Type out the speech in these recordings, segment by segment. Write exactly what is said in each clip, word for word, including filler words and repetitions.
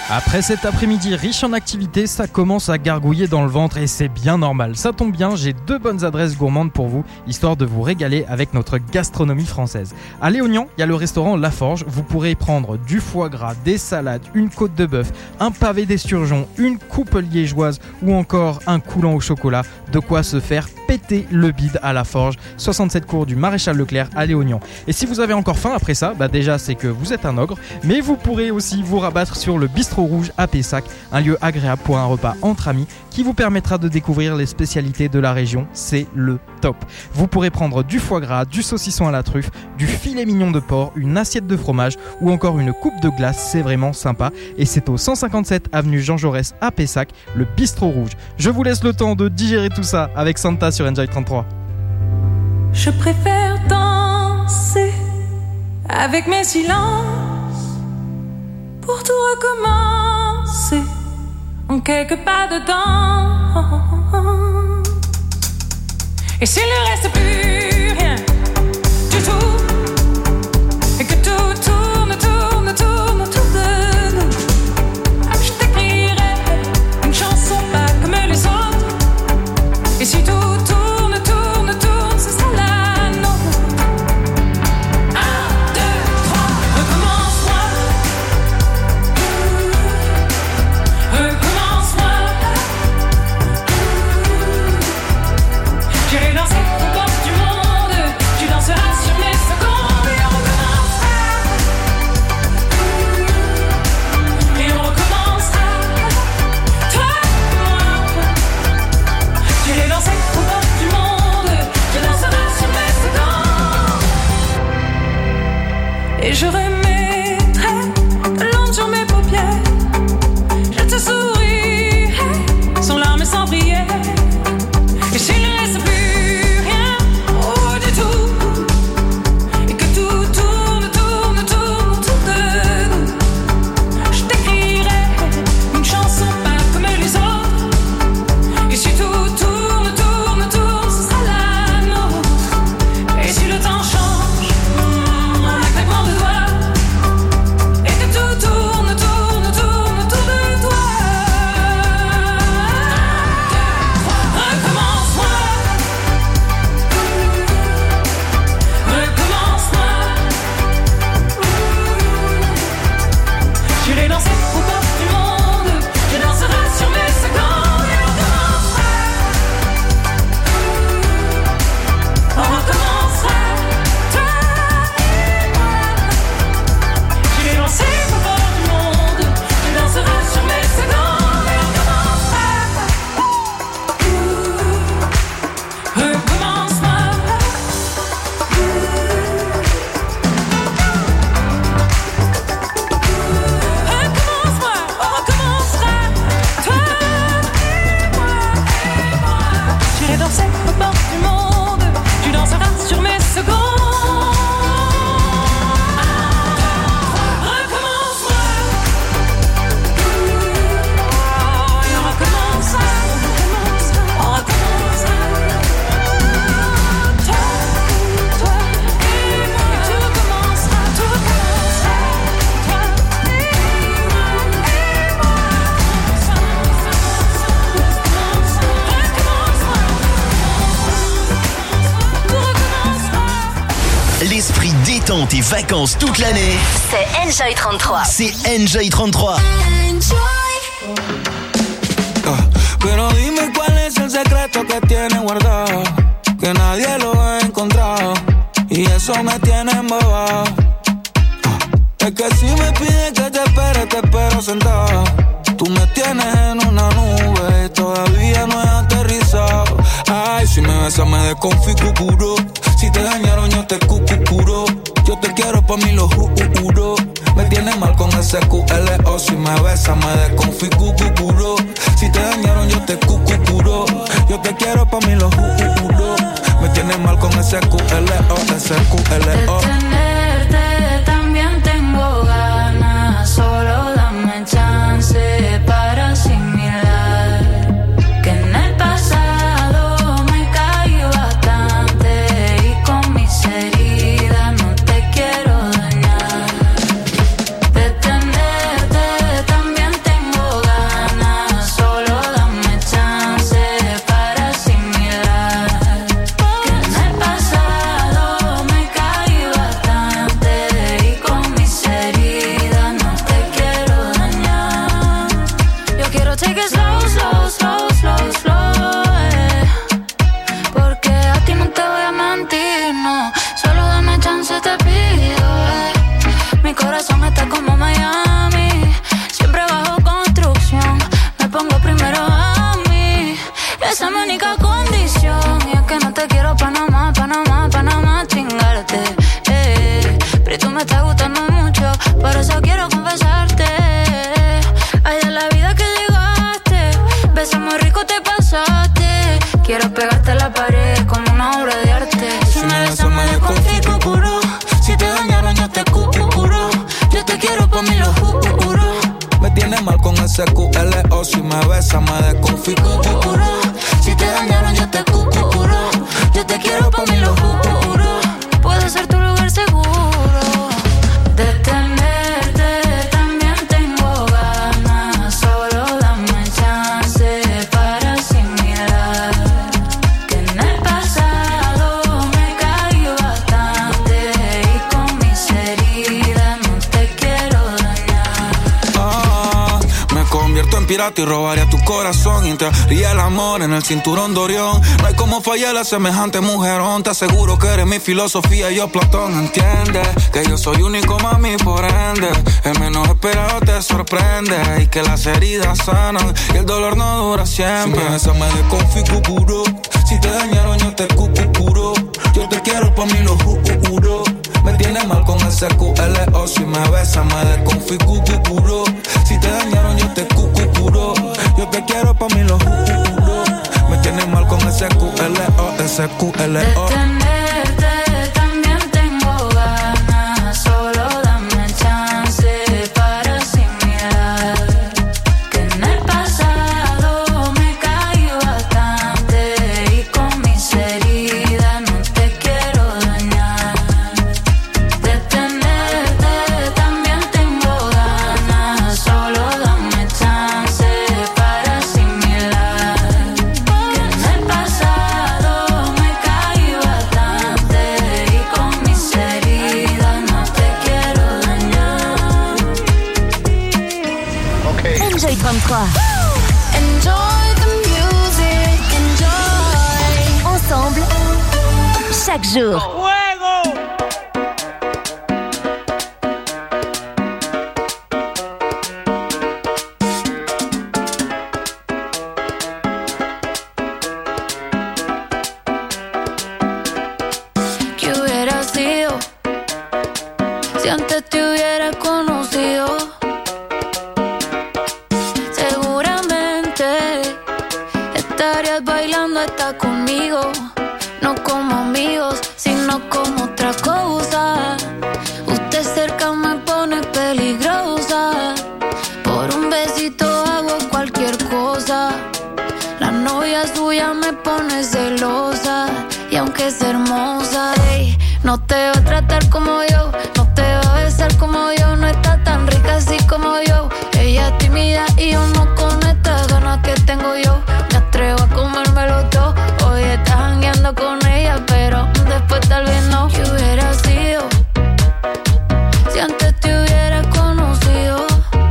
Après cet après-midi riche en activités, ça commence à gargouiller dans le ventre et c'est bien normal. Ça tombe bien, j'ai deux bonnes adresses gourmandes pour vous, histoire de vous régaler avec notre gastronomie française. À Léognan, il y a le restaurant La Forge. Vous pourrez prendre du foie gras, des salades, une côte de bœuf, un pavé d'esturgeon, une coupe liégeoise ou encore un coulant au chocolat. De quoi se faire péter le bide à La Forge, soixante-sept cours du Maréchal Leclerc à Léognan. Et si vous avez encore faim après ça, bah déjà c'est que vous êtes un ogre, mais vous pourrez aussi vous rabattre sur le bistrot rouge à Pessac, un lieu agréable pour un repas entre amis qui vous permettra de découvrir les spécialités de la région. C'est le top. Vous pourrez prendre du foie gras, du saucisson à la truffe, du filet mignon de porc, une assiette de fromage ou encore une coupe de glace. C'est vraiment sympa et c'est au cent cinquante-sept avenue Jean Jaurès à Pessac, le bistrot rouge. Je vous laisse le temps de digérer tout ça avec Santa sur Enjoy trente-trois. Je préfère danser avec mes silences pour tout recommencer en quelques pas de temps. Et s'il ne reste plus rien du tout et que tout tourne, tourne, tourne autour de nous, je t'écrirai une chanson pas comme les autres. Et si tout tourne, tourne, tourne, ce sera la nôtre. Un, deux, trois, recommence-moi. Recommence-moi. J'irai danser aux portes du monde. Tu danseras sur mes secondes. Et on recommencera. Et on recommencera. Toi et moi. J'irai danser aux portes du monde. Tu danseras sur mes secondes. Et je remettrai de l'encre sur mes paupières. Je te sourirai sans larmes et sans prière. Et s'il ne reste plus rien, oh du tout, et que tout tourne, tourne, tourne autour de nous, je t'écrirai une chanson pas comme les autres. Et si tout tourne, tourne, tourne, ce sera la nôtre. Et si le temps change, mm, en un claquement de doigts, et que tout tourne, tourne, tourne autour de toi. Recommence-moi. Recommence-moi. J'irai danser aux portes du monde. Tu danseras sur mes secondes. Et on recommencera. On recommencera. Toi et moi. J'irai danser aux portes du monde. Tu danseras sur mes secondes. Et on recommencera. Recommence-moi. Recommence-moi, on recommencera. Toi et moi, et moi. J'irai danser aux portes du monde. Tu danseras sur mes secondes. Recommence-moi. Et on recommencera. On recommencera. Toi, toi et moi. Tout recommencera, tout recommencera. Toi et moi, et moi. Recommence-moi. Tout recommencera. L'esprit détente et vacances toute l'année, C'est Enjoy trente-trois. c'est Enjoy trente-trois. Ah, pero dime cuál es el secreto que tienes guardado, que nadie lo ha encontrado, y eso me tiene embobado. Ah, es que si me pides que te espere, te espero sentado. Tú me tienes en una nube y todavía no he aterrizado. Ay, si me besas me desconfiguro. Si te dañaron yo te cucucuro. Yo te quiero pa' mí lo juro. Me tienes mal con ese Q L O. Si me besas me desconfiguro. Si te dañaron yo te cucucuro. Yo te quiero pa' mí lo juro. Me tienes mal con ese Q L O, ese Q L O. De tenerte también tengo ganas. Solo dame chance para asimilar que en el pasado me caí bastante y con mis heridas no te quiero dañar. De tenerte también tengo corazón está como Miami, siempre bajo construcción. Me pongo primero a mí, esa es mi única condición. Y es que no te quiero pa' nada más, pa' nada más, pa' nada más chingarte, eh. Pero tú me estás gustando mucho, por eso quiero confesarte. Ay, de la vida que llegaste, besos muy rico te pasaste. Quiero pegarte a la pared como una obra de arte. Si me besas me desconfiguro, si te dañaron yo te curo. Yo te quiero pa' mí lo juro. Me tienes mal con ese Q L O. Si me besas me desconfiguro, si te dañaron yo te curo. Yo te quiero pa' mí lo juro. Puedo ser tu lugar seguro. De tenerte también tengo ganas. Solo dame chance para asimilar que en el pasado me caí bastante y con mis heridas no te quiero dañar. Ah, me convierto en pirata y robaría tu corazón. Y entraría el amor en el cinturón de Orión. No hay como fallar a semejante mujerón. Te aseguro que eres mi filosofía y yo Platón. Entiende que yo soy único, mami, por ende. El menos esperado te sorprende. Y que las heridas sanan y el dolor no dura siempre. Si me besas me desconfiguro, si te dañaron yo te curo. Yo te quiero pa' mí lo juro. Me tienes mal con ese Q L O. Si me besas me desconfiguro, si te dañaron yo te curo. Yo te quiero pa' mí lo juro. Me tienes mal con ese Q L O, ese Q L O. De tenerte también tengo ganas. Solo dame chance para asimilar que en el pasado me caí bastante y con mis heridas no te quiero dañar. De tenerte también tengo ganas. Solo dame chance para asimilar que en el pasado me caí bastante y con mis heridas no te quiero dañar. Enjoy trente-trois. Enjoy the music, enjoy. Ensemble, chaque jour. ¿Qué hubiera sido si antes te hubiera conocido? Seguramente estarías bailando hasta conmigo, no como amigos, sino como otra cosa. Usted cerca me pone peligrosa, por un besito hago cualquier cosa. La novia suya me pone celosa, y aunque es hermosa, ey, no te va a tratar como yo, no te va a besar como yo, no está tan rica así como yo. Ella es tímida y yo no con estas ganas que tengo yo. Me atrevo a comérmelo todo. Hoy estás jangueando con ella, pero después tal vez no. ¿Qué hubiera sido si antes te hubiera conocido?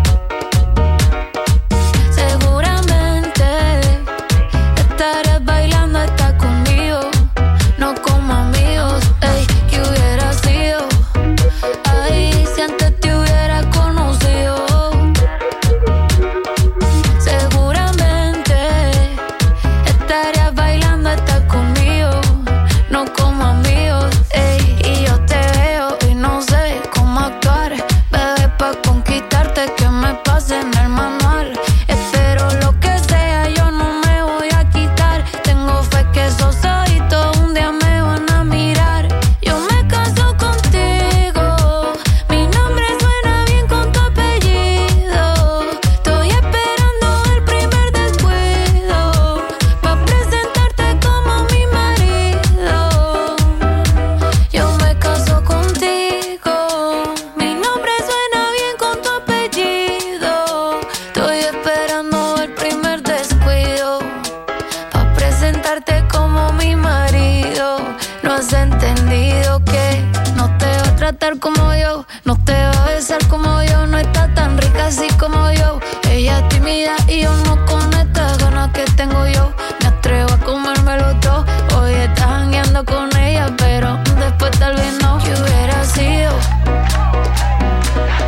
Seguramente estarías bailando hasta conmigo, no como amigos, ey. ¿Qué hubiera sido? Ay, si antes te hubiera conocido. Seguramente estarías bailando hasta conmigo, no como amigos, ey. Y yo te veo y no sé cómo actuar, bebé, pa' conquistarte que me pase en el manual. Espero lo que sea, yo no me voy a quitar. Tengo fe que esos ojitos un día me van a mirar. Yo me caso contigo, mi nombre suena bien con tu apellido. Estoy esperando el primer descuido pa' presentarte como mi marido. Yo me caso contigo, mi nombre suena bien con tu apellido. Estoy esperando el primer descuido pa' presentarte como mi marido. No has entendido que no te va a tratar como yo, no te va a besar como yo, no está tan rica así como yo. Ella es tímida y yo no con estas ganas que tengo yo. Me atrevo a comérmelo todo. Hoy estás jangueando con ella, pero después tal vez no. ¿Qué hubiera sido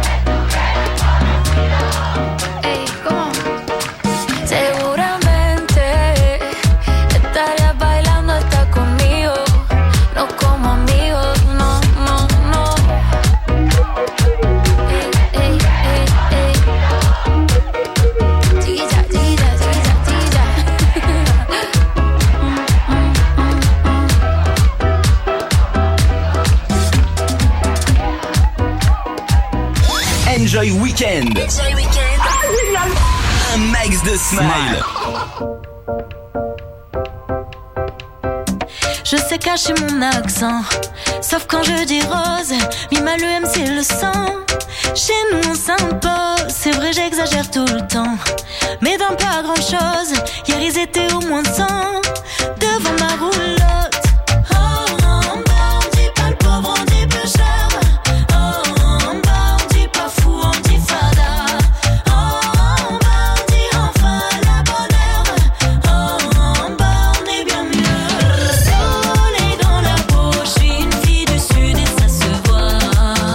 Enjoy Weekend. Enjoy Weekend. Un max de smile. Je sais cacher mon accent, sauf quand je dis rose. Mima le M c'est le sang. Chez nous on s'impose, c'est vrai j'exagère tout le temps. Mais dans pas grand chose, hier ils étaient au moins cent devant ma roulotte. Oh, en bas on dit pas le pauvre, on dit peu cher. Oh, en bas on dit pas fou, on dit fada. Oh, en bas on dit enfin la bonne heure. Oh, en bas on est bien mieux. Le soleil dans la peau, je suis une fille du sud et ça se voit.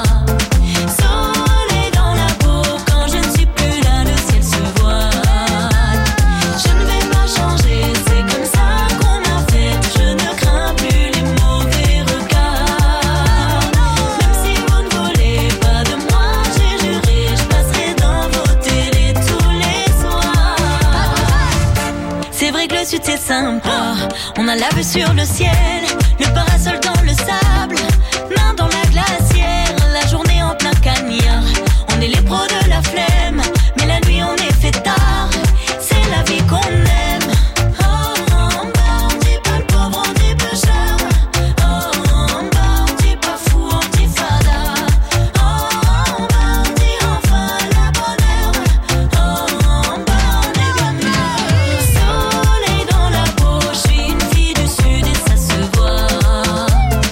Soleil dans la peau, quand je ne suis plus là, le ciel se voile. Je ne vais pas changer, c'est comme ça qu'on m'a fait. Je ne crains plus les mauvais regards. Même si vous ne voulez pas de moi, j'ai juré, je passerai dans vos télés tous les soirs. C'est vrai que le sud c'est sympa, on a la vue sur le ciel, le parasol dans le sable, main dans la glacière, la journée en plein cagnard. On est les pros de la flemme, mais la nuit on est fait tard, c'est la vie qu'on aime. Oh, en bas on dit pas le pauvre, on dit peu cher. Oh, en bas on dit pas fou, on dit fada. Oh, en bas on dit enfin la bonne heure. Oh, en bas on est bien mieux. Soleil dans la peau, je suis une fille du sud et ça se voit.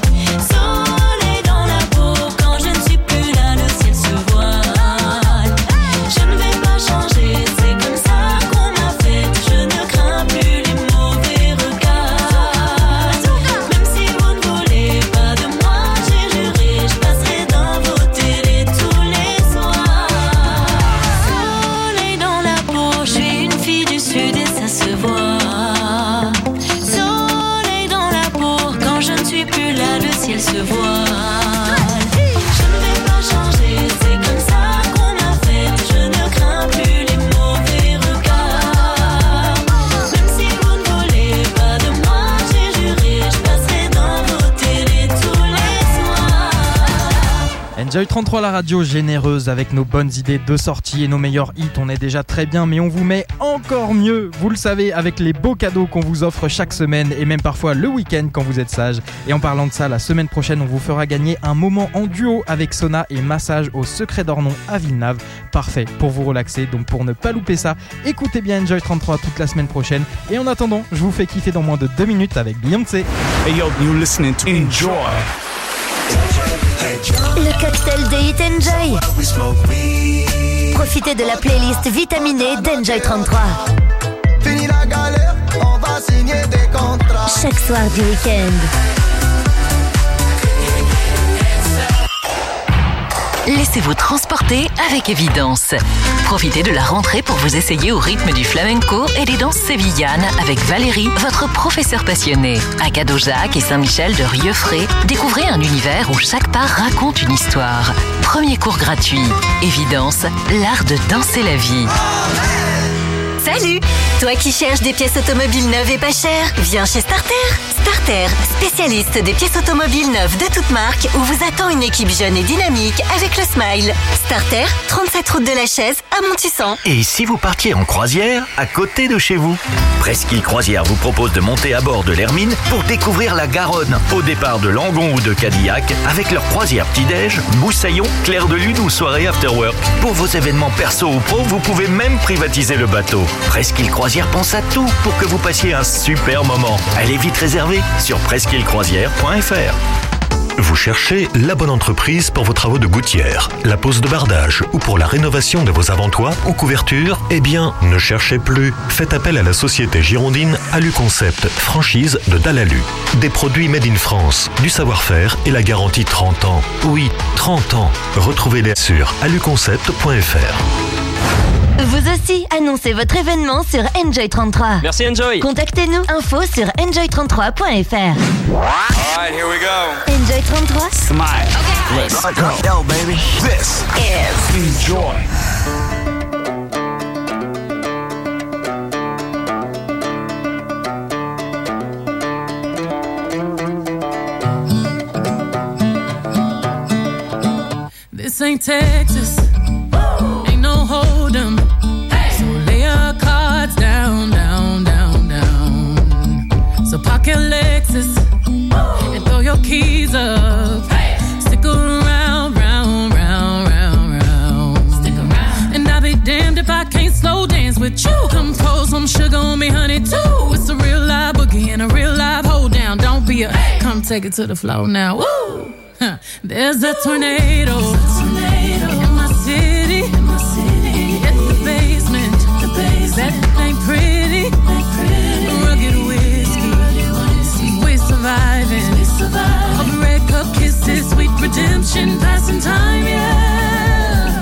Soleil dans la peau, quand je ne suis plus là, le ciel se voile. Je ne vais pas changer, c'est comme ça qu'on m'a fait. Je ne crains plus les mauvais regards. Même si vous ne voulez pas de moi, j'ai juré, je passerai dans vos télés tous les soirs. Soleil dans la peau, je suis une fille du sud et ça se voit. Soleil dans la peau, quand je ne suis plus là, le ciel se voile. Je ne vais pas changer, c'est comme ça qu'on m'a fait. Je ne crains plus les mauvais regards. Même si vous ne voulez pas de moi, j'ai juré, je passerai dans vos télés tous les soirs. Enjoy trente-trois, la radio généreuse avec nos bonnes idées de sortie et nos meilleurs hits. On est déjà très bien, mais on vous met encore mieux, vous le savez, avec les beaux cadeaux qu'on vous offre chaque semaine et même parfois le week-end quand vous êtes sage. Et en parlant de ça, la semaine prochaine, on vous fera gagner un moment en duo avec Sona et Massage au Secret d'Ornon à Villeneuve. Parfait pour vous relaxer, donc pour ne pas louper ça, écoutez bien Enjoy trente-trois toute la semaine prochaine. Et en attendant, je vous fais kiffer dans moins de deux minutes avec Beyoncé. Hey yo, you're listening to Enjoy. Le cocktail des Hit Enjoy. Profitez de la playlist vitaminée d'Enjoy trente-trois. Fini la galère, on va signer des contrats. Chaque soir du week-end. Laissez-vous transporter avec Évidence. Profitez de la rentrée pour vous essayer au rythme du flamenco et des danses sévillanes avec Valérie, votre professeur passionné. À Cadeau-Jacques et Saint-Michel de Rieufray, découvrez un univers où chaque part raconte une histoire. Premier cours gratuit. Évidence, l'art de danser la vie. Salut! Toi qui cherches des pièces automobiles neuves et pas chères, viens chez Starter. Starter, spécialiste des pièces automobiles neuves de toute marque, où vous attend une équipe jeune et dynamique avec le smile. Starter, trente-sept route de la Chaise à Montussan. Et si vous partiez en croisière à côté de chez vous? Presqu'île Croisière vous propose de monter à bord de l'Hermine pour découvrir la Garonne au départ de Langon ou de Cadillac avec leur croisière petit-déj, Boussaillon, Clair de Lune ou soirée after-work. Pour vos événements perso ou pro, vous pouvez même privatiser le bateau. Presqu'île Croisière pense à tout pour que vous passiez un super moment. Elle est vite réservée sur presqu'île croisière point f r. Vous cherchez la bonne entreprise pour vos travaux de gouttière, la pose de bardage ou pour la rénovation de vos avant-toits ou couvertures? Eh bien, ne cherchez plus. Faites appel à la société girondine Alu Concept, franchise de Dalalu. Des produits made in France, du savoir-faire et la garantie trente ans. Oui, trente ans. Retrouvez-les sur alu concept point f r. Vous aussi, annoncez votre événement sur Enjoy trente-trois. Merci Enjoy. Contactez-nous, info sur enjoy trente-trois point f r. Alright, here we go. Enjoy trente-trois. Smile. Okay. Let's go. Yo, baby. This is Enjoy. This ain't Texas, with you. Come pour some sugar on me, honey, too. It's a real live boogie and a real live hold down. Don't be a, come take it to the floor now. Woo! Huh. There's a tornado, tornado in my city. In my city. It's the basement. The basement. That ain't pretty. Ain't pretty. Rugged whiskey. We're surviving. We surviving. Of red cup kisses, sweet redemption, passing time, yeah.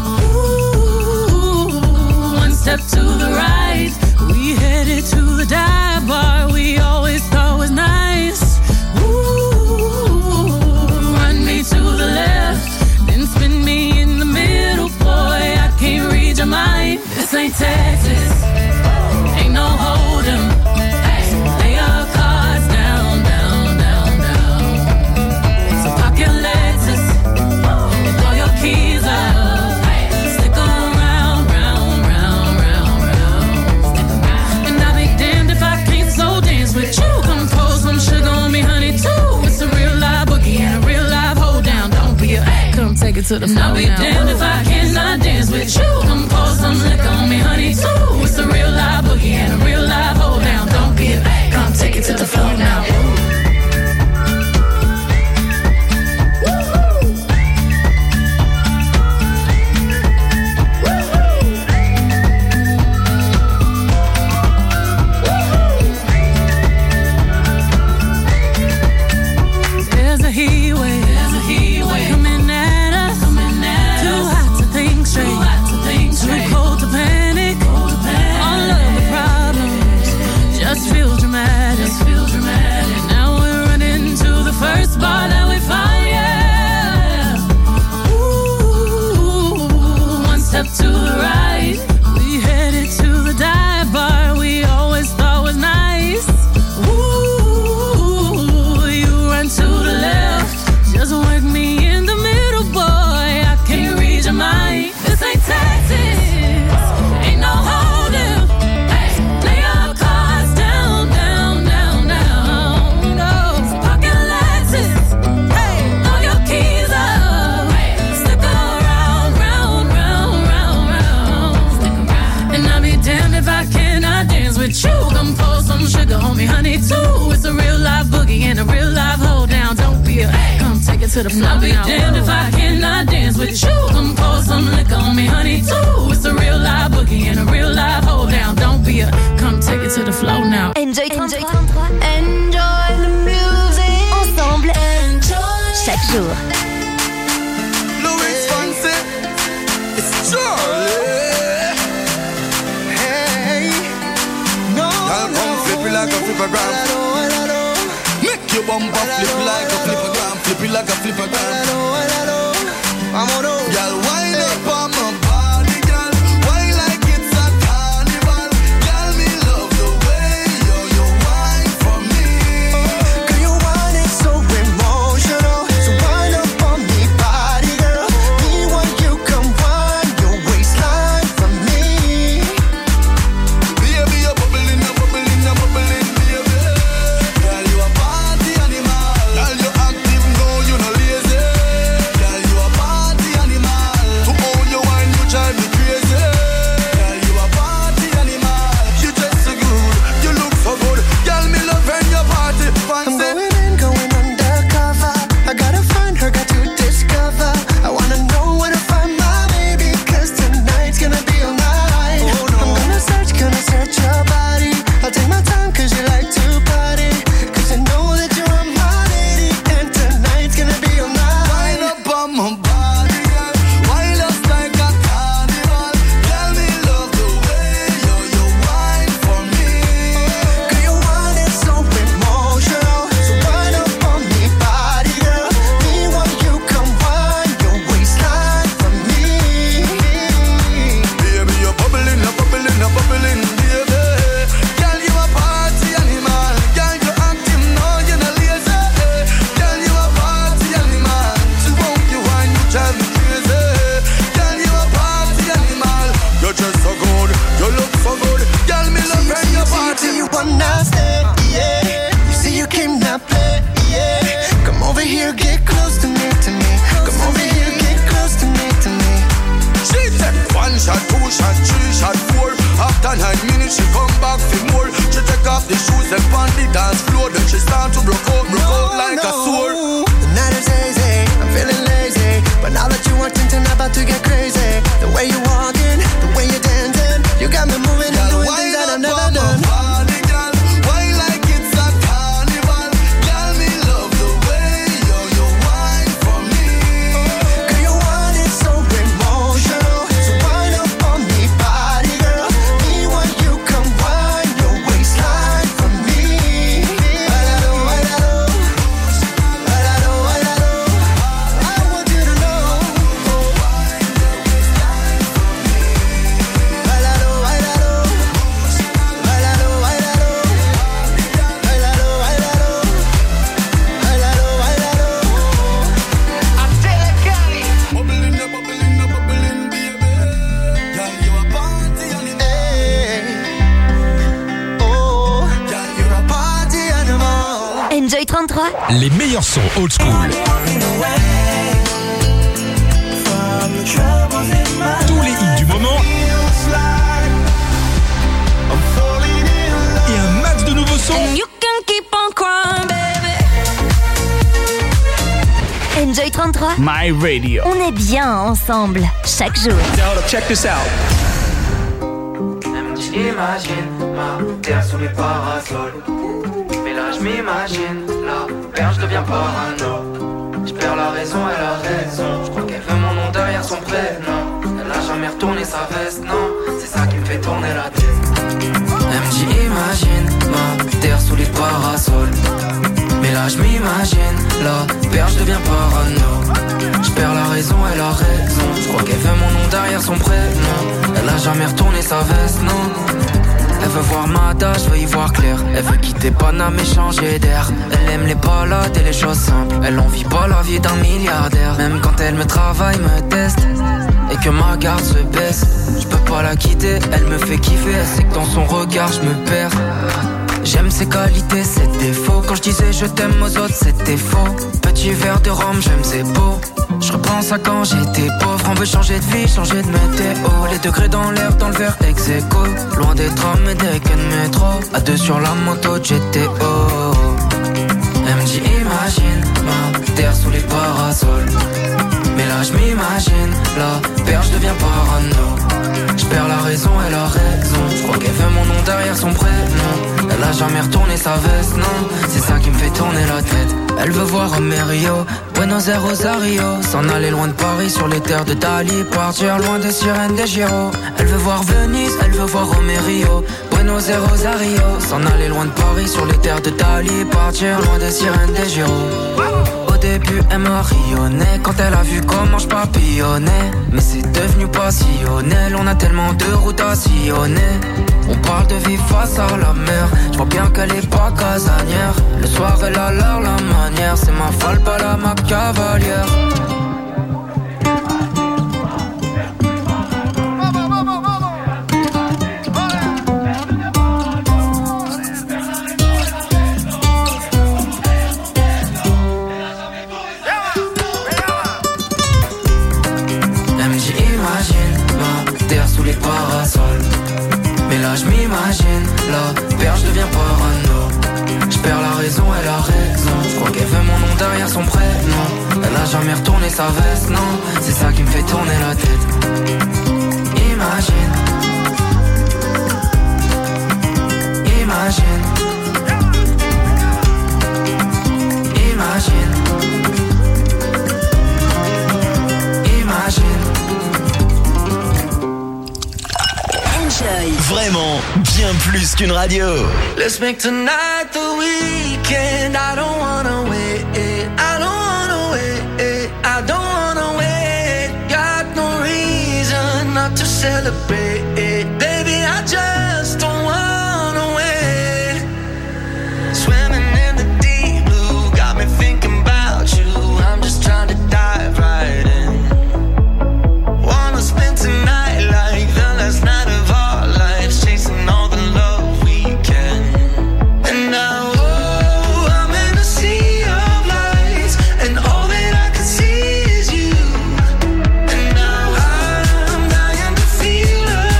Ooh, one step to the right, we headed to the dive bar we always thought was nice. Ooh, run me to the left, then spin me in the middle, boy, I can't read your mind. This ain't Texas, ain't no hold'em. Lay your cards down, down, down, down. So park your Lexus and throw your keys up. Stick around, round, round, round, round. And I'll be damned if I can't slow dance with you. Come pour some sugar on me, honey, too. It's a real live boogie and a real live hold down. Don't be a, come take it to the floor. And I'll be damned if I cannot dance with you. Come pour some liquor on me, honey, too. It's a real live boogie and a real live hold down. Don't be a, come take it to the floor now. There's a heat wave, there's a heat wave coming at us, coming at too us. Hot to think straight, too hot to think straight, too cold to panic, cold to panic. All of the problems just feel dramatic, just feel dramatic. Now we're running to the first bar that we find, yeah. Ooh, one step to the right, we headed to the dive bar we always thought was nice. Ooh, you run to the left, just work me in the middle, boy, I can't read your mind. This ain't Texas, ain't no hold'em. Lay your cards down, down, down, down. No, so park your Lexus, throw your keys up. Stick around, round, round, round, round. And I'll be damned if I cannot dance with you. Come pour some sugar on me, honey, too. It's a real live boogie and a real live hold down. Don't be a, come take it to the floor. I'll be damned if I cannot dance with you. Come pour some liquor on me, honey, too. It's a real live boogie and a real live hold down. Don't be a, come take it to the floor now. Enjoy trente-trois. Enjoy the music. Ensemble. Enjoy. Chaque jour. Louis Fonsi, it's Charlie. Hey, no, I'll come flip it like a flippergram. Make your bumper flip like a flippergram. Flip it like a flippergram. Y'all wind up on my body, girl. Why like it's a carnival? Girl, me love the way you you whine for me. Girl, you whine it so emotional. So wind up on me body, girl. Me want you come wind your waistline for me. Baby, you're bubbling, you're bubbling, you're bubbling, baby. Girl, you a party animal. Girl, you active, no, you no lazy. Girl, you a party animal. dance floor, then she start to broke out, broke out like a sword. The night is hazy, I'm feeling lazy, but now that you are tinting, about to get crazy. The way you walking, the way you dancing, you got me moving and doing things that I've never done. Body, girl, why like it's a carnival? Girl, me love the way you you wine for me. Girl, you want it so emotional, so wind up on me, body girl. Me when you come wind your waistline for me. Bailalo, bailalo, bailalo, bailalo. I want you to know. Bailalo, bailalo, bailalo, bailalo, bailalo, bailalo, bailalo, bailalo. Bubbling up, bubbling up, bubbling, baby. Girl, you a party animal. Oh, girl, you're a party animal. Enjoy trente-trois. Les meilleurs sons old school. Tous les hits du moment. Et un max de nouveaux sons. You can keep on crying, baby. Enjoy trente-trois. My radio. On est bien ensemble, chaque jour. Hold up, check this out. J'imagine ma terre sous les parasols. Mais là je m'imagine, la perche devient parano. Je perds la raison, elle a raison. Je crois qu'elle veut mon nom derrière son prénom. Elle n'a jamais retourné sa veste, non. C'est ça qui me fait tourner la tête. Elle me dit imagine ma terre sous les parasols. Mais là je m'imagine, la perche devient parano. Je perds la raison, elle a raison. Je crois qu'elle veut mon nom derrière son prénom. Elle a jamais retourné sa veste, non. Elle veut voir Mada, je veux y voir clair. Elle veut quitter Paname et changer d'air. Elle aime les balades et les choses simples. Elle en vit pas la vie d'un milliardaire. Même quand elle me travaille, me teste et que ma garde se baisse, je peux pas la quitter, elle me fait kiffer. Elle sait que dans son regard je me perds. J'aime ses qualités, ses défauts. Quand je disais je t'aime aux autres, c'était faux. Petit verre de rhum, j'aime ses beaux. Je repense à quand j'étais pauvre. On veut changer de vie, changer de météo. Les degrés dans l'air, dans le verre ex aequo. Loin des trams et des quais de métro. À deux sur la moto de G T O. Elle me dit imagine ma terre sous les parasols. Mais là je m'imagine, la perche devient parano. Je perds la raison, elle a raison. Je crois qu'elle veut mon nom derrière son prénom. Elle a jamais retourné sa veste, non. C'est ça qui me fait tourner la tête. Elle veut voir Romerio, Buenos Aires, Rosario. S'en aller loin de Paris sur les terres de Dali. Partir loin des sirènes des Giro. Elle veut voir Venise, elle veut voir Romerio, Buenos Aires, Rosario. S'en aller loin de Paris sur les terres de Dali. Partir loin des sirènes des Giro. Au début elle m'a rayonné quand elle a vu comment je papillonnais. Mais c'est devenu passionnel, on a tellement de routes à sillonner. On parle de vie face à la mer, je vois bien qu'elle est pas casanière. Le soir elle a l'air la manière, c'est ma folle pas la ma cavalière. Mais là je m'imagine, la perche devient parano. Je perds la raison, elle a raison. Je crois qu'elle veut mon nom derrière son prénom. Elle a jamais retourné sa veste, non. C'est ça qui me fait tourner la tête. Imagine. Imagine. Imagine. Imagine. Vraiment, bien plus qu'une radio. Let's make tonight the weekend. I don't wanna wait. I don't wanna wait. I don't wanna wait. Got no reason not to celebrate. Baby, I just don't wanna wait. Swimming in the deep blue got me thinking about you. I'm just trying to dive right in. Wanna spend tonight like the last night of our lives, chasing all the love we can. And now, oh, I'm in a sea of lights, and all that I can see is you. And now I'm dying to feel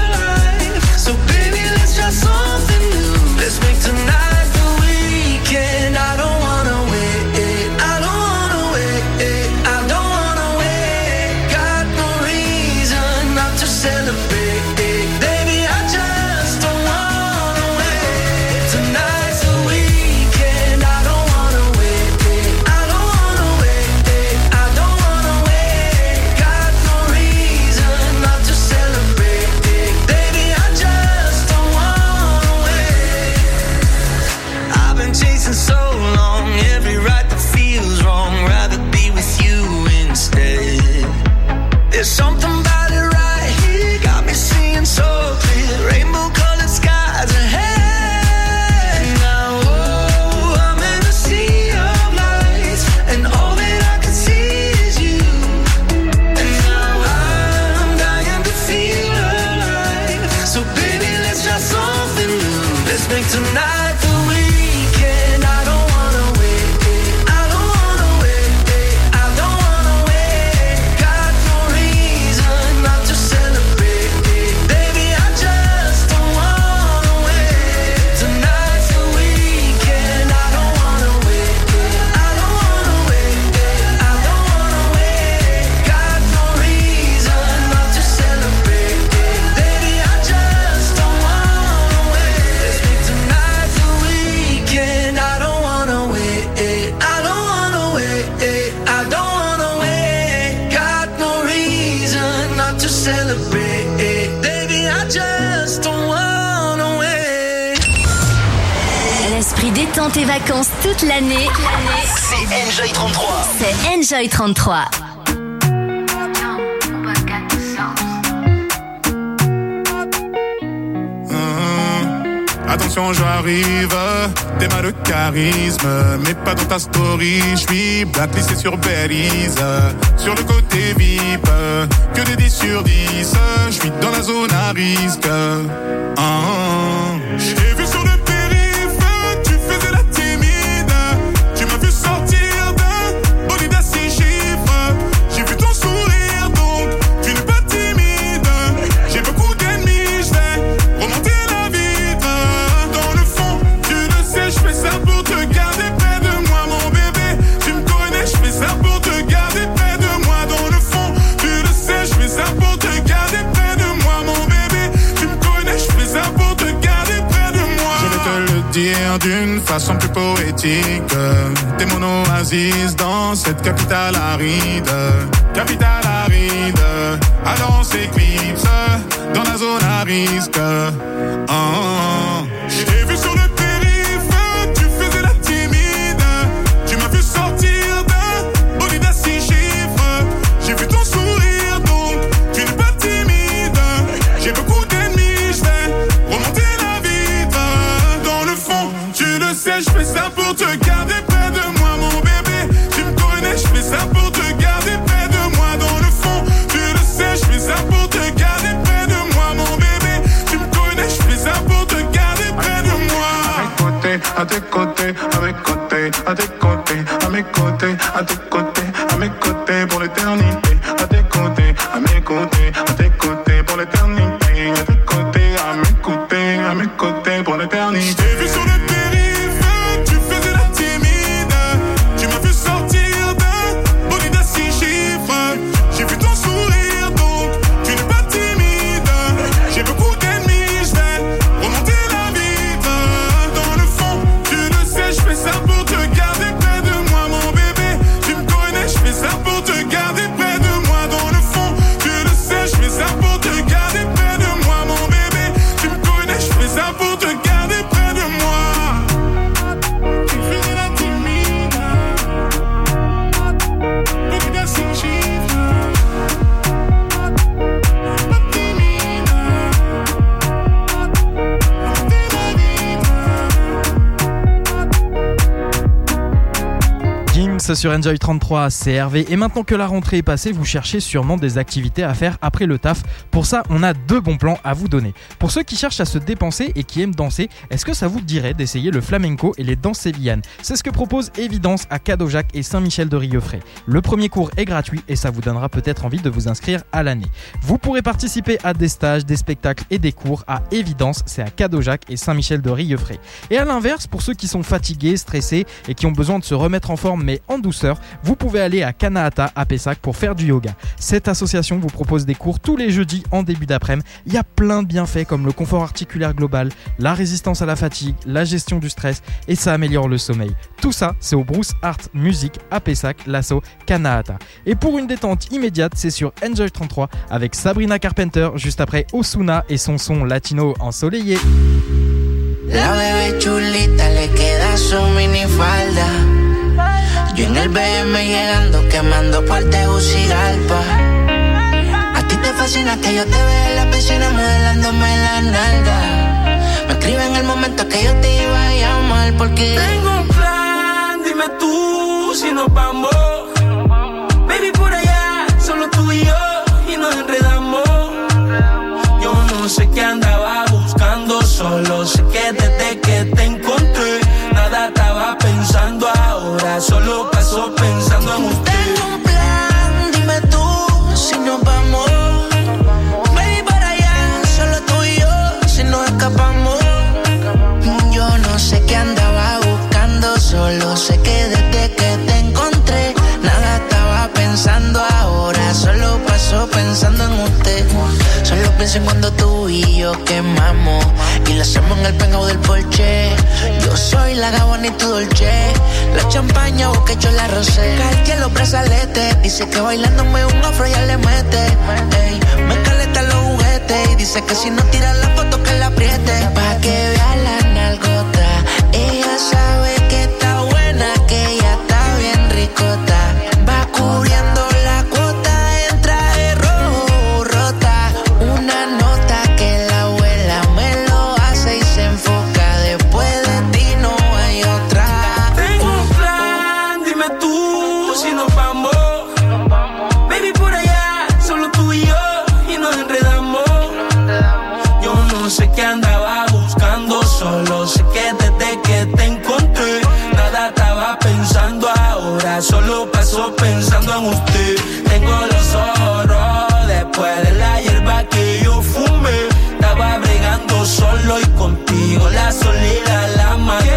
celebrate. Baby, I just don't wanna wait. Tonight's the weekend, I don't wanna wait. I don't wanna wait. I don't wanna wait. Got no reason not to celebrate. Baby, I just don't wanna wait. I've been chasing so long, every right that feels wrong. Rather be with you instead. There's something about it right here, got me seeing so clear. Rainbow colored skies ahead. Now, oh, I'm in a sea of lights, and all that I can see is you. And now I'm dying to feel alive. So baby, let's try something new. Let's make tonight the weekend. I don't wanna wait. I don't wanna wait. I don't wanna wait. Got no reason not to celebrate. Baby, I just don't wanna wait. Tonight's the weekend. I don't wanna wait. I don't wanna wait. I don't wanna wait. Got no reason not to celebrate. Baby, I just don't wanna wait. Let's make tonight the weekend. I don't wanna wait. I don't wanna wait. I don't wanna wait. Got no reason not to celebrate. Baby, I just don't wanna wait. L'esprit détente et vacances toute l'année. C'est Enjoy trente-trois. C'est Enjoy trente-trois. Attention, j'arrive, t'es mal de charisme, mais pas dans ta story. J'suis blacklisté sur Berries, sur le côté V I P, que des dix sur dix. J'suis dans la zone à risque. Ah, j'ai vu sur le périph', tu faisais la timide. Tu m'as vu sortir d'un bolide à six chiffres. J'ai vu ton sourire, donc tu n'es pas timide. J'ai beaucoup d'ennemis, j'vais remonter la vitre. Dans le fond, tu le sais, j'fais ça pour te garder près de moi, mon bébé. Tu me connais, j'fais ça pour te garder près de moi. Dans le fond, tu le sais, j'fais ça pour te garder près de moi, mon bébé. Tu me connais, j'fais ça pour te garder près de moi. Je vais te le dire d'une façon plus poétique. T'es mon oasis dans cette capitale aride. Capitale aride, alors on s'éclipse dans la zone à risque. Oh, oh. J'ai vu sur le périph', tu faisais la timide. Tu m'as vu sortir d'un bolide à six chiffres. J'ai vu ton sourire, donc tu n'es pas timide. J'ai beaucoup d'ennemis, j'vais remonter la vitre. Dans le fond, tu le sais, j'fais ça pour te garder près de moi, mon bébé. Tu me connais, j'fais ça pour te garder près de moi. Dans le fond, tu le sais, j'fais ça pour te garder près de moi, mon bébé. Tu me connais, j'fais ça pour te garder près de moi. À tes côtés, à mes côtés, à tes côtés, à mes côtés, à tes côtés, à mes côtés pour l'éternité. À tes côtés, à mes côtés, à tes côtés pour l'éternité. À tes côtés, à mes côtés, à mes côtés pour l'éternité. J'ai vu sur le périph', tu faisais la timide. Tu m'as vu sortir d'un bolide à six chiffres. J'ai vu ton sourire, donc tu n'es pas timide. J'ai beaucoup d'ennemis, j'vais remonter la vitre. Dans le fond, tu le sais, j'fais ça pour te garder près de moi, mon bébé. Tu me connais, j'fais ça pour te garder près de moi. Dans le fond, tu le sais, j'fais ça pour te garder près de moi, mon bébé. Tu me connais, j'fais ça pour te garder près de moi. Tu faisais la timide, bolide à six chiffres. Pas timide, remonter la vitre. Gims sur Enjoy trente-trois, c'est Hervé. Et maintenant que la rentrée est passée, vous cherchez sûrement des activités à faire après le taf. Pour ça, on a deux bons plans à vous donner. Pour ceux qui cherchent à se dépenser et qui aiment danser, est-ce que ça vous dirait d'essayer le flamenco et les danses sévillanes? C'est ce que propose Évidence à Cadojac et Saint-Michel-de-Rieuffray. Le premier cours est gratuit et ça vous donnera peut-être envie de vous inscrire à l'année. Vous pourrez participer à des stages, des spectacles et des cours à Évidence, c'est à Cadojac et Saint-Michel-de-Rieuffray. Et à l'inverse, pour ceux qui sont fatigués, stressés et qui ont besoin de se remettre en forme mais en en douceur, vous pouvez aller à Kanahata à Pessac pour faire du yoga. Cette association vous propose des cours tous les jeudis en début d'après-midi. Il y a plein de bienfaits comme le confort articulaire global, la résistance à la fatigue, la gestion du stress et ça améliore le sommeil. Tout ça, c'est au Bruce Art Music à Pessac, l'asso Kanahata. Et pour une détente immédiate, c'est sur Enjoy trente-trois avec Sabrina Carpenter juste après Ozuna et son son latino ensoleillé. La bebé chulita le queda su minifalda. Yo en el B M llegando, quemando por Tegucigalpa. A ti te fascina que yo te vea en la piscina modelándome la nalga. Me escribe en el momento que yo te iba a llamar porque tengo un plan, dime tú si nos vamos. Baby, por allá, solo tú y yo, y nos enredamos. Yo no sé qué andaba buscando, solo sé que desde que te encontré, nada estaba pensando ahora, solo paso pensando en usted. Tengo un plan, dime tú si nos vamos. Baby, para allá, solo tú y yo, si nos escapamos. Yo no sé qué andaba buscando, solo sé que desde que te encontré, nada estaba pensando ahora, solo paso pensando en usted. Solo pienso en cuando tú y yo quemamos y lo hacemos en el penthouse del Porsche. Yo soy la Gabbana y tu Dolce, la champaña, vos que yo la rosé. Cartier los brazaletes, dice que bailándome un afro ya le mete. Ey, me caleta los juguetes y dice que si no tira la foto que la apriete. Pa' que vea la nalgota, ella sabe que está buena, que ella está bien ricota. Va cubriendo la cuota en traje rojo rota. Una nota que la abuela me lo hace y se enfoca. Después de ti no hay otra. Tengo un plan, dime tú si nos vamos. Baby, por allá, solo tú y yo, y nos enredamos. Yo no sé qué andaba buscando, solo sé que desde que te encontré, nada estaba pensando ahora, solo paso pensando en usted. Tengo los ojos rojos después de la hierba que yo fumé. Estaba bregando solo y contigo la soledad la maté.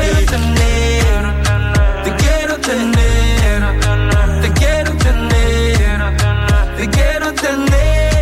Te quiero tener, te quiero tener, te quiero tener.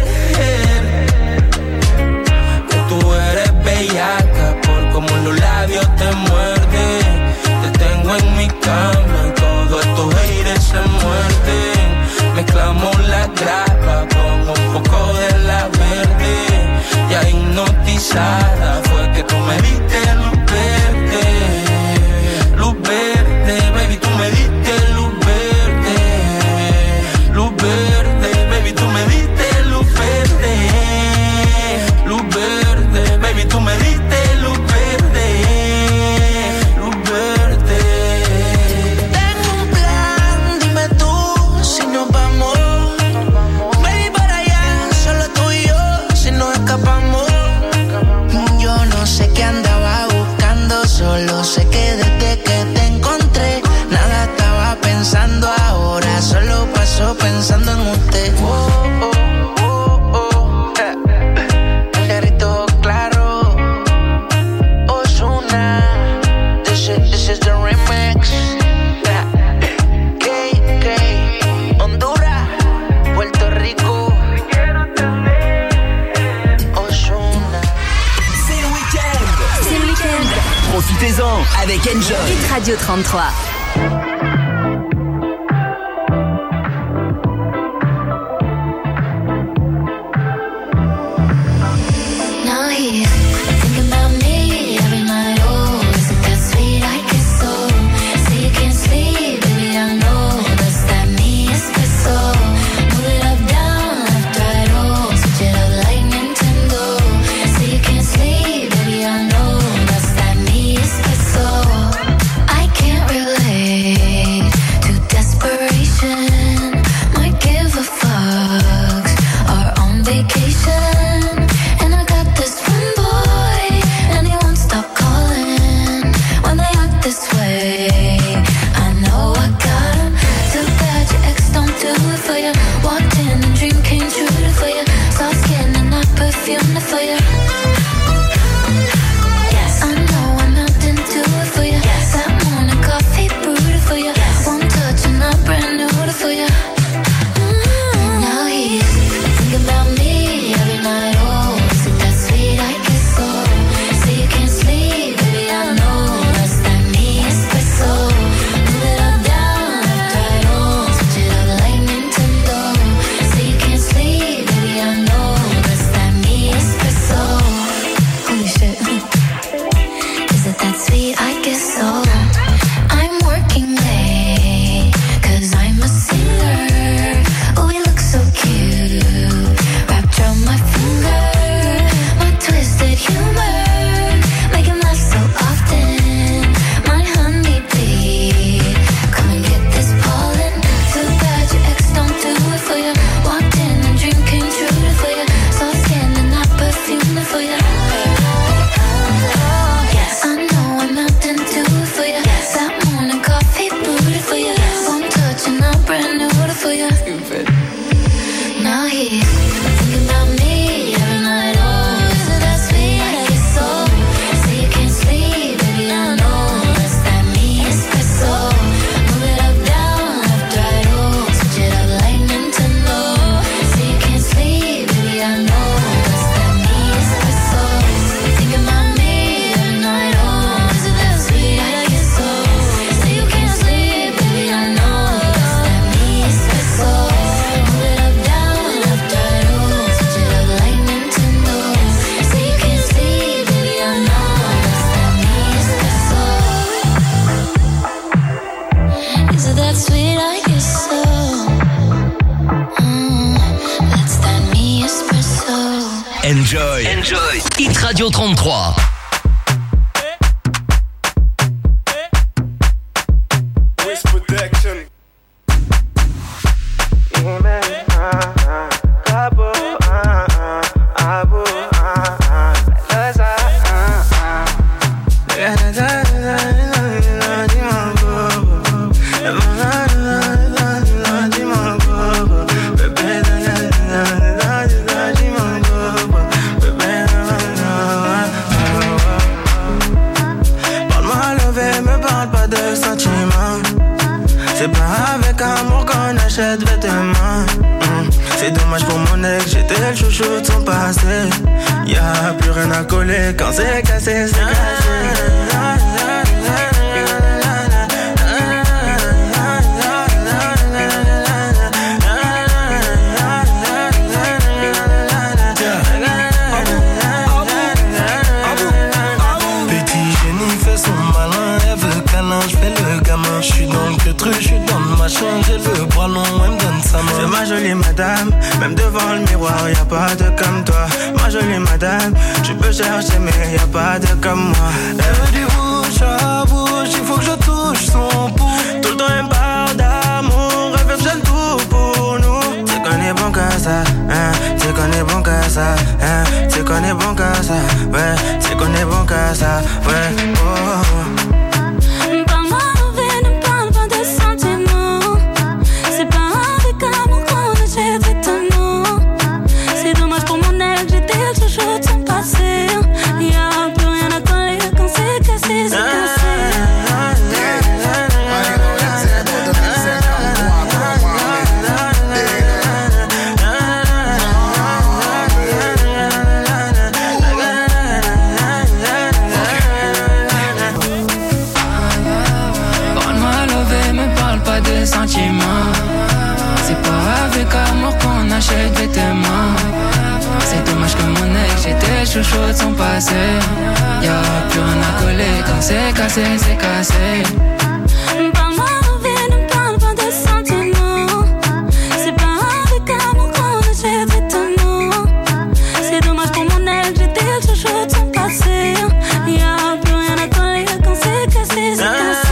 Que tú eres bellaca por como los labios te muerden. Te tengo en mi cama y todos estos haters se muerden. Mezclamos la grapa con un poco de la verde. Ya hipnotizada fue que tú me diste luz verde. Luz verde, baby, tú me diste luz verde. Luz verde, baby, tú me diste luz verde. Luz verde, baby, tú me diste luz verde. Luz verde. Tengo un plan, dime tú si nos vamos. Baby, para allá, solo tú y yo, si nos escapamos. Yo no sé qué andaba buscando, solo sé que desde que te encontré, nada estaba pensando ahora, solo paso pensando en usted. Oh, oh, oh, oh. El negrito claro, Ozuna, this is, this is the remix. K K, Honduras, Puerto Rico, Ozuna. C'est le week-end. C'est le week-end. Profitez-en avec Enjoy. Hit Radio trente-trois. Now here, thinking about me every night. Oh, is it that sweet? I guess so. Say you can't sleep, baby, I know that's that me espresso. Move it up, down, left, right, oh, switch it up like Nintendo. Say you can't sleep, baby, I know that's that me espresso. I can't relate to desperation. Might give a fuck. Are on vacation. And I got this one boy, and he won't stop calling when they act this way. I know I got him. Too bad your ex don't do it for you. Walked in and dream came true for you. Soft skin and I perfumed it for you. Yes, I know I'm not into it for you. Yes, that morning coffee brewed it for you. One touch and I Enjoy. Enjoy. Hit Radio trente-trois. Wish protection. Yeah, man. Ah, ah. Cabo, ah, ah. Abo, ah, ah. Laza, ah, ah. La, la, la, la, la, la, la, c'est pas avec amour qu'on achète vêtements. mm. C'est dommage pour mon ex, j'étais le chouchou de son passé. Y'a plus rien à coller quand c'est cassé, c'est cassé. J'suis dans le truc, j'suis dans le machin, j'ai le bras long, elle me donne sa main. C'est ma jolie madame, même devant le miroir, y'a pas de comme toi. Ma jolie madame, tu peux chercher mais y'a pas de comme moi. Elle veut du bouche à bouche, il faut que je touche son pouls. Tout le temps elle me parle d'amour, elle veut que j'aime tout pour nous. C'est qu'on est bon qu'à ça, hein, c'est qu'on est bon qu'à ça, hein, c'est qu'on est bon qu'à ça, ouais, c'est qu'on est bon qu'à ça, ouais, oh. C'est pas avec amour qu'on achète vêtements. C'est dommage que mon ex, j'étais chouchou de son passé. Y'a plus rien à coller quand c'est cassé, c'est cassé. Parle-moi de vie, ne parle pas de sentiments. C'est pas avec amour qu'on achète vêtements. C'est dommage pour mon ex, j'étais chouchou de son passé. Y'a plus rien à coller quand c'est cassé, c'est cassé.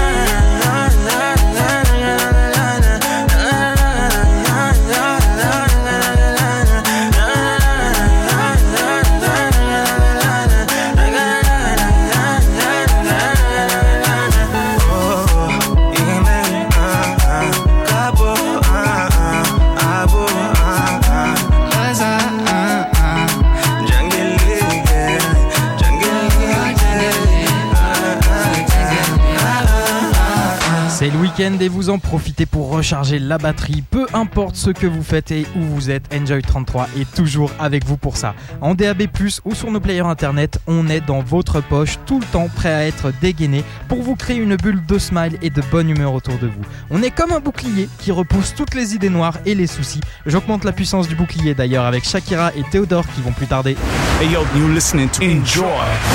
C'est le week-end et vous en profitez pour recharger la batterie. Peu importe ce que vous faites et où vous êtes, Enjoy trente-trois est toujours avec vous pour ça. En D A B plus, ou sur nos players internet, on est dans votre poche, tout le temps prêt à être dégainé pour vous créer une bulle de smile et de bonne humeur autour de vous. On est comme un bouclier qui repousse toutes les idées noires et les soucis. J'augmente la puissance du bouclier d'ailleurs avec Shakira et Théodore qui vont plus tarder. Hey yo, you listening to Enjoy.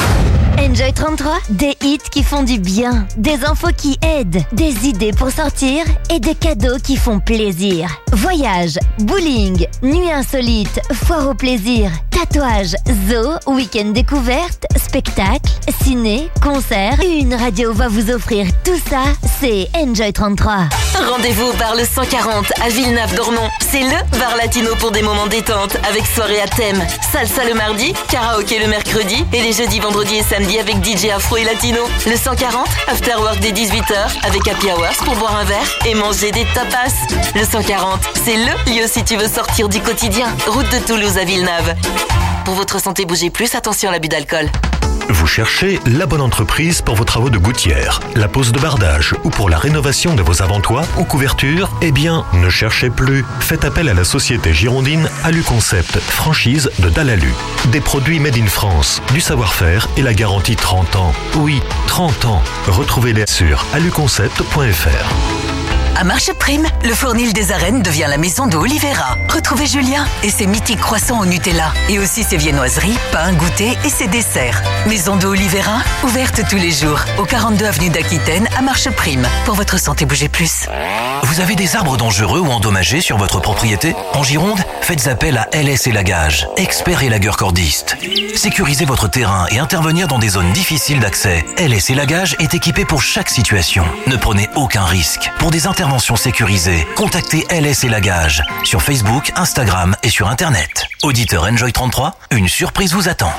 Enjoy trente-trois, des hits qui font du bien, des infos qui aident, des idées pour sortir et des cadeaux qui font plaisir. Voyage, bowling, nuit insolite, foire au plaisir, tatouage, zoo, week-end découverte, spectacle, ciné, concert. Une radio va vous offrir tout ça, c'est Enjoy trente-trois. Rendez-vous au bar Le cent quarante à Villeneuve-d'Ornon. C'est le bar latino pour des moments détente avec soirée à thème. Salsa le mardi, karaoké le mercredi et les jeudis, vendredis et samedis avec D J afro et latino. Le cent quarante, after work dès dix-huit heures avec happy hours pour boire un verre et manger des tapas. Le cent quarante, c'est le lieu si tu veux sortir du quotidien. Route de Toulouse à Villeneuve. Pour votre santé, bougez plus, attention à l'abus d'alcool. Vous cherchez la bonne entreprise pour vos travaux de gouttière, la pose de bardage ou pour la rénovation de vos avantoirs ou couvertures? Eh bien, ne cherchez plus. Faites appel à la société girondine Alu Concept, franchise de Dalalu. Des produits made in France, du savoir-faire et la garantie trente ans. Oui, trente ans. Retrouvez-les sur aluconcept point f r. À Marche Prime, le fournil des arènes devient la maison de Oliveira. Retrouvez Julien et ses mythiques croissants au Nutella. Et aussi ses viennoiseries, pains, goûters et ses desserts. Maison de Oliveira, ouverte tous les jours. Au quarante-deux avenue d'Aquitaine, à Marche Prime. Pour votre santé, bougez plus. Vous avez des arbres dangereux ou endommagés sur votre propriété? En Gironde, faites appel à L S Élagage, expert élagueur cordiste. Sécurisez votre terrain et intervenir dans des zones difficiles d'accès. L S Élagage est équipé pour chaque situation. Ne prenez aucun risque. Pour des interventions sécurisées, contactez L S Élagage sur Facebook, Instagram et sur Internet. Auditeur Enjoy trente-trois, une surprise vous attend.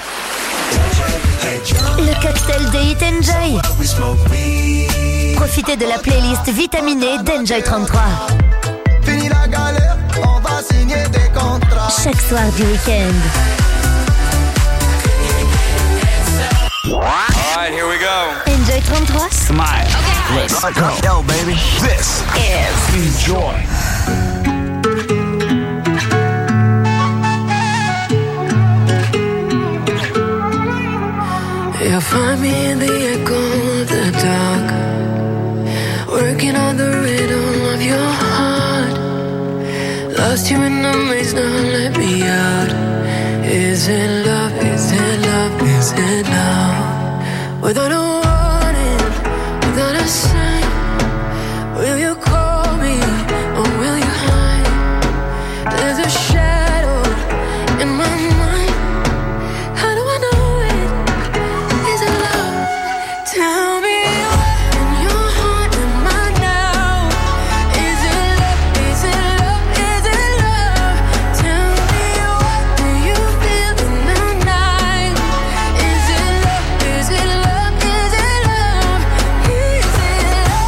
Le cocktail de Hit Enjoy. Profitez de la playlist vitaminée d'Enjoy trente-trois. Fini la galère, on va signer des contrats. Chaque soir du week-end. Alright, here we go. Enjoy trente-trois. Smile. Okay. Let's go. Yo, baby. This is Enjoy. You'll find me in the echo of the dark, working on the rhythm of your heart. Lost you in the maze, now let me out. Is it love, is it love, is it love? Without a warning, without a sign, will you call me or will you hide? There's a shadow in my mind. How do I know it? Is it love? Tell me what in your heart am I now? Is it love? Is it love? Is it love? Tell me what do you feel in the night? Is it love? Is it love? Is it love? Is it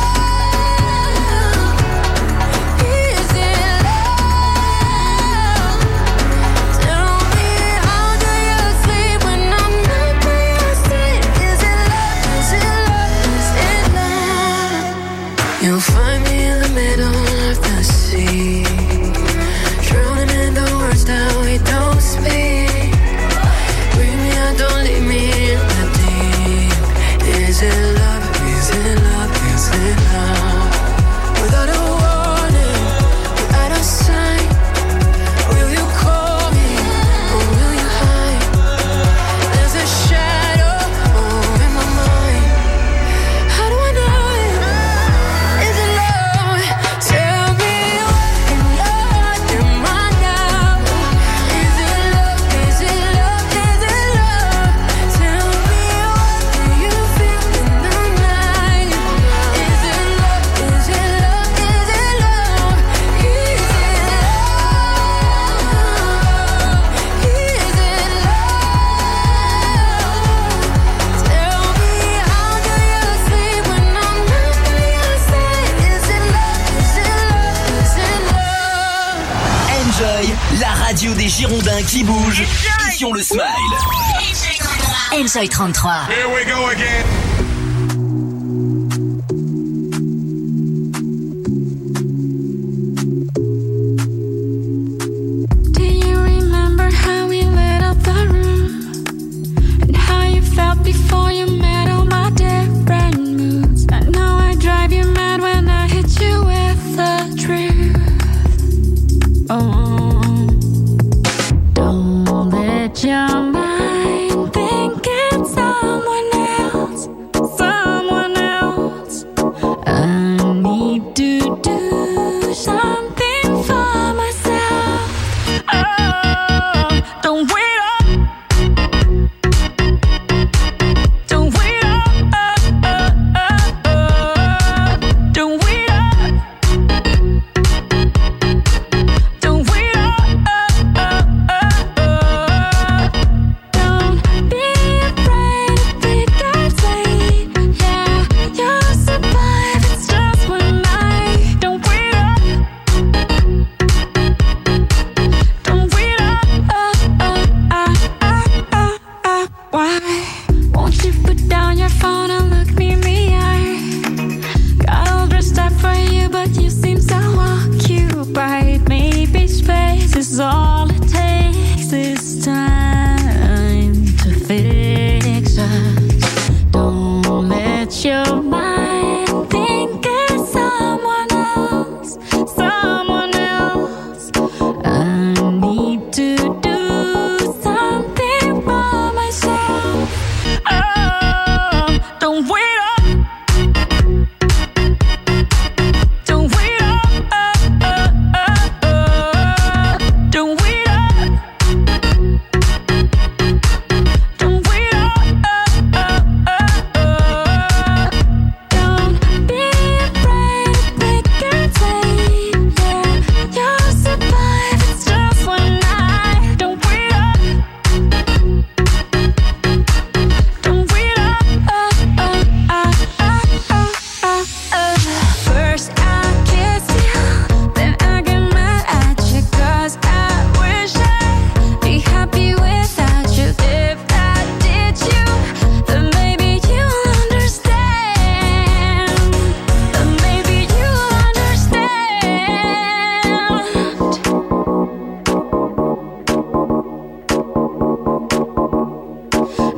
love? Is it love? Tell me how do you sleep when I'm not by your side? Is it love? Is it love? Is it love? You'll find me in the middle of the sea, drowning in the words that we don't speak. Bring me out, don't leave me in the deep. Is it love? Is it love? Is it love? Without a warning, without a sign, will you call me or will you hide? There's a shadow oh, in my mind. How do I know it? Is it love? Tell me what in your heart am I now? Is it love? Is it love? Is it love? Tell me what do you feel in the night? Is it love? Is it love? Is it love? Is it love? Is it love? Tell me how do you sleep when I'm not by your side? Is it love? Is it love? Is it love? Enjoy, la radio des Girondins qui bouge et qui ont le smile. Enjoy trente-trois. Here we go again. Do you remember how we lit up the room? And how you felt before you met all my different moods? I know I drive you mad when I hit you with the truth. Oh, don't let your mind think it's someone else.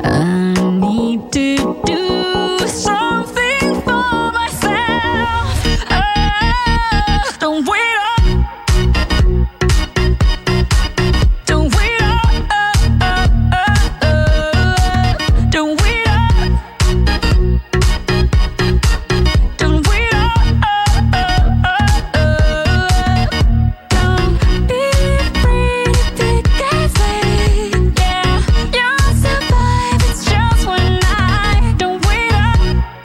I need to do something for myself. Oh, don't wait up. Don't wait up. Oh, oh, oh, oh. Don't wait up. Don't wait up. Oh, oh, oh, oh. Don't be afraid to take a flight. Yeah, you'll survive. It's just one night. Don't wait up.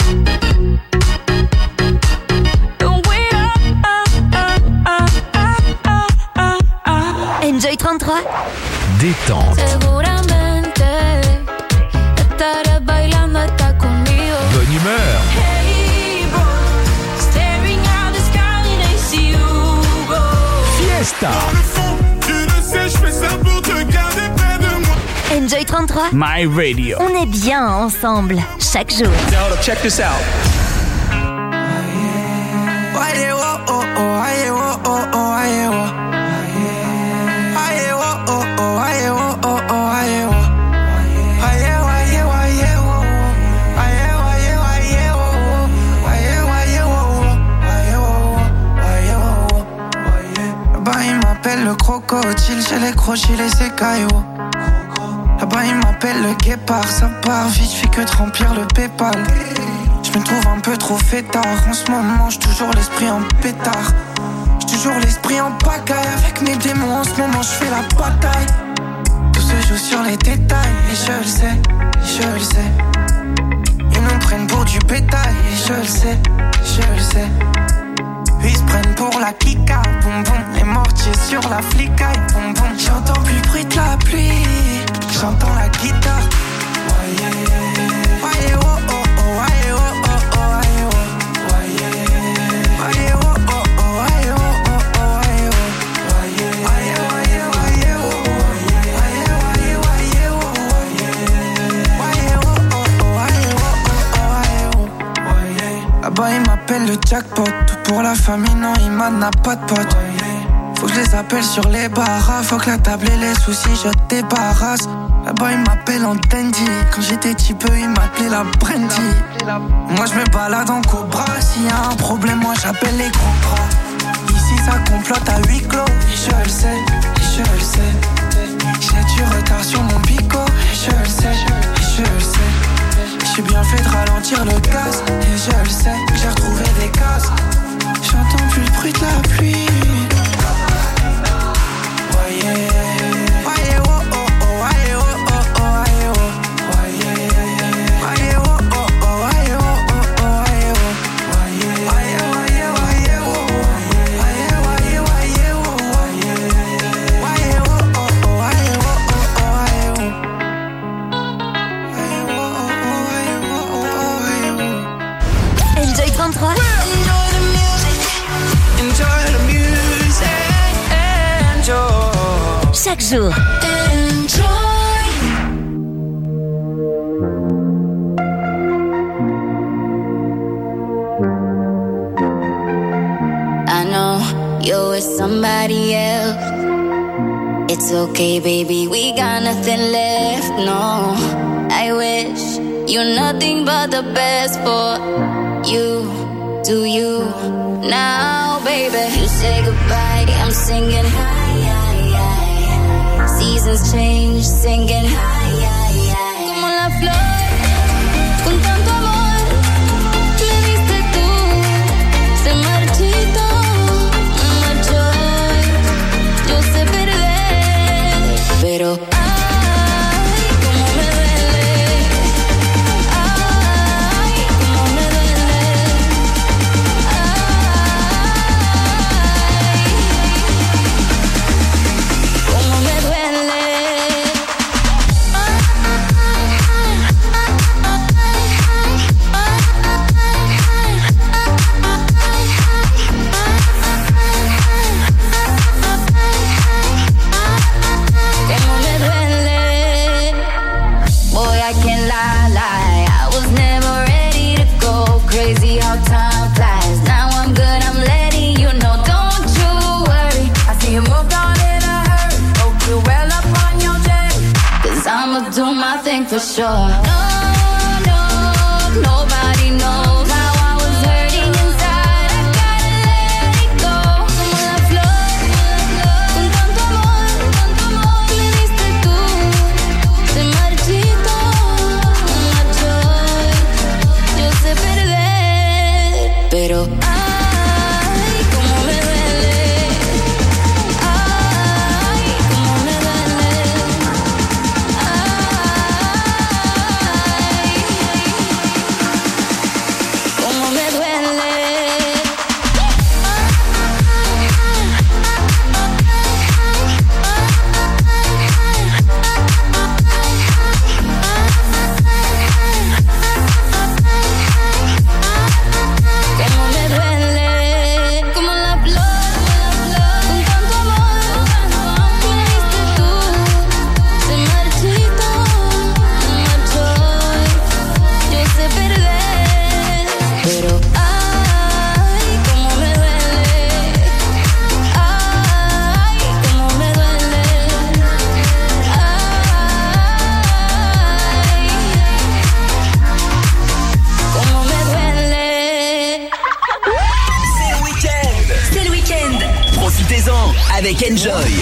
Don't wait up. Oh, oh, oh, oh, oh, oh. Enjoy trente-trois. Détente, Seguramente estarás bailando hasta conmigo. bonne humeur, Hey, bro, staring at the sky and I see you go. fiesta, Tu le sais, je fais ça pour te garder près de moi. Enjoy trente-trois. My radio. On est bien ensemble, chaque jour. Now, hold up, check this out. Why they wo- oh, oh, why they wo- oh, oh, why they wo- Why they wo- oh, oh, why they wo- oh, oh, why they wo- Why they, why they, why they wo- Why they, why they, why they wo- Why they, why they wo- Why they wo- Why they wo- Là-bas il m'appelle le crocodile, j'ai les crochets, les écailles. oh. Là-bas il m'appelle le guépard, ça part vite, je fais que de remplir le Paypal. Je me trouve un peu trop fêtard. En ce moment, j'ai toujours l'esprit en pétard. J'ai toujours l'esprit en pagaille. Avec mes démons, en ce moment, je fais la bataille. Tout se joue sur les détails. Et je le sais, je le sais. Ils nous prennent pour du bétail. Et je le sais, je le sais. Ils se prennent pour la kika. Boum boum, les mortiers sur la flicaille. Boum boum, j'entends plus le bruit de la pluie. J'entends la guitare. Voyez, voyez, oh oh oh, voyez, oh oh oh, voyez, oh. Voyez, oh oh oh, voyez, oh oh oh, voyez, oh. Voyez, voyez, voyez, oh. Voyez, voyez, voyez, oh. Voyez, oh oh oh, voyez, oh oh oh, voyez, oh. Là-bas il m'appelle le jackpot. Tout pour la famille, non il m'a n'a pas de pote. Faut que je les appelle sur les barras. Faut que la table et les soucis je débarrasse. Là-bas il m'appelle en dandy. Quand j'étais petit peu il m'appelait la brandy. Moi je me balade en cobra. S'il y a un problème moi j'appelle les gros bras. Ici ça complote à huis clos. Et je le sais, et je le sais. J'ai du retard sur mon bico. Et je le sais, et je le sais. J'ai bien fait de ralentir le gaz. Et je le sais, j'ai retrouvé des cases. J'entends plus le bruit de la pluie. Voyez, voyez, oh oh oh, voyez, oh oh oh, voyez, oh. Voyez, voyez, oh oh oh, voyez, oh oh oh, voyez, oh. Voyez, voyez, voyez, voyez, oh. Voyez, voyez, voyez, oh. Voyez, oh oh oh, voyez, oh oh oh, voyez, oh. Voyez, oh oh oh, voyez, oh oh oh, voyez, oh. Enjoy trente-trois. Enjoy the music, enjoy the music, enjoy. Chaque jour. Enjoy. I know you're with somebody else. It's okay, baby, we got nothing left. No, I wish you're nothing but the best for you. Do you now, baby? You say goodbye, I'm singing high, high, high. Seasons change, singing high, high, high. Como la flor, con tanto amor, me diste tú, se marchito, me marchó. Yo sé perder, pero ay, cómo me duele. Ay, cómo me duele. Ay, cómo me duele. thing for sure. No, no, nobody knows how I was hurting inside. I gotta let it go. Como la flor, con tanto amor, tanto amor me diste tú. Se marchito, macho, yo sé perder, pero ay, cómo me duele. Ay, cómo me duele. Cómo me duele. Cómo me duele. Como la flor, con tanto amor, me diste tú. Se marchito, macho, yo sé perder, pero ay, cómo me duele. Ay, cómo me duele. Ay, cómo me duele. C'est le week-end. C'est le week-end. Profitez-en avec Enjoy.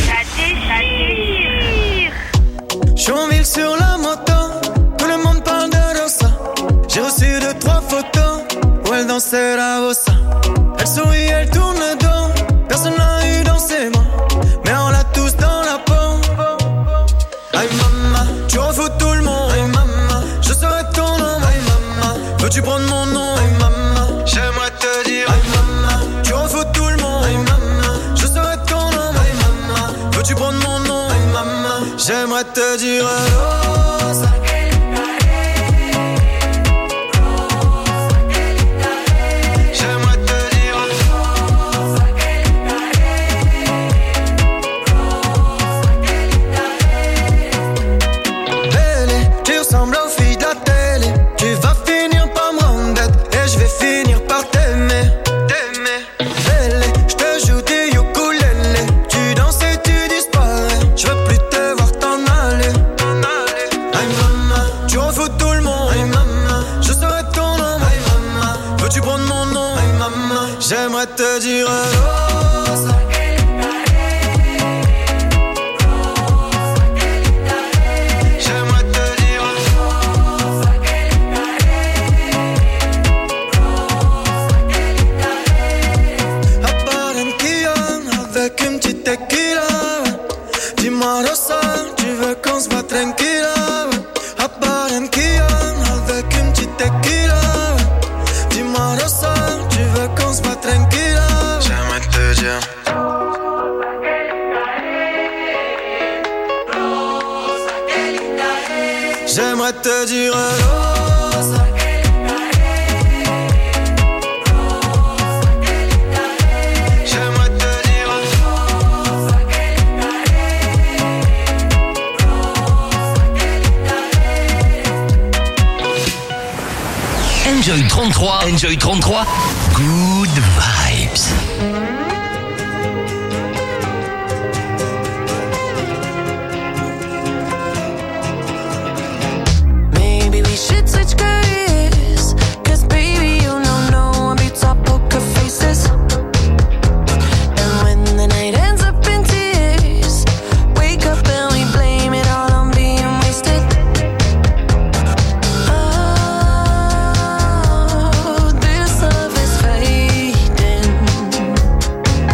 Chonville sur la moto, tout le monde parle de Rosa. J'ai reçu deux, trois photos où elle dansait la bossa. Elle sourit, elle tourne le dos, personne n'a eu dans ses mains, mais on l'a tous dans la peau. Aïe maman, tu refous tout le monde. Aïe maman, je serai ton nom. Aïe maman, veux-tu prendre mon nom? Aïe maman, j'aimerais te dire. Aïe maman, tu refous tout le monde. Aïe maman, je serai ton nom. Aïe maman, veux-tu prendre mon nom? Aïe maman, j'aimerais te dire. Rosa. J'aimerais te dire. Belle, tu ressembles aux filles de la télé. Tu vas finir par me rendre bête et je vais finir par t'aimer. T'aimer. Belle, je te joue des ukulélés. Tu danses et tu disparais. Je veux plus te voir t'en aller. T'en aller. Aïe maman, tu refous tout le monde. Aïe maman, je serai ton nom. Aïe maman, veux-tu prendre mon nom? Aïe maman, j'aimerais te dire. Rosa. J'aimerais te dire. À Barranquilla, avec une petite tequila. Dis-moi Rosa, tu veux qu'on se voit tranquilla. À Barranquilla, avec une petite tequila. Dis-moi Rosa, tu veux qu'on se voit tranquilla. J'aimerais te dire. J'aimerais te dire Rosa. J'aimerais te dire. Enjoy trente-trois. Enjoy trente-trois. Good vibes. Maybe we should switch careers. Cause baby, you know no one beats our poker faces. And when the night ends up in tears, wake up and we blame it all on being wasted. Oh, this love is fading.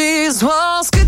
these walls.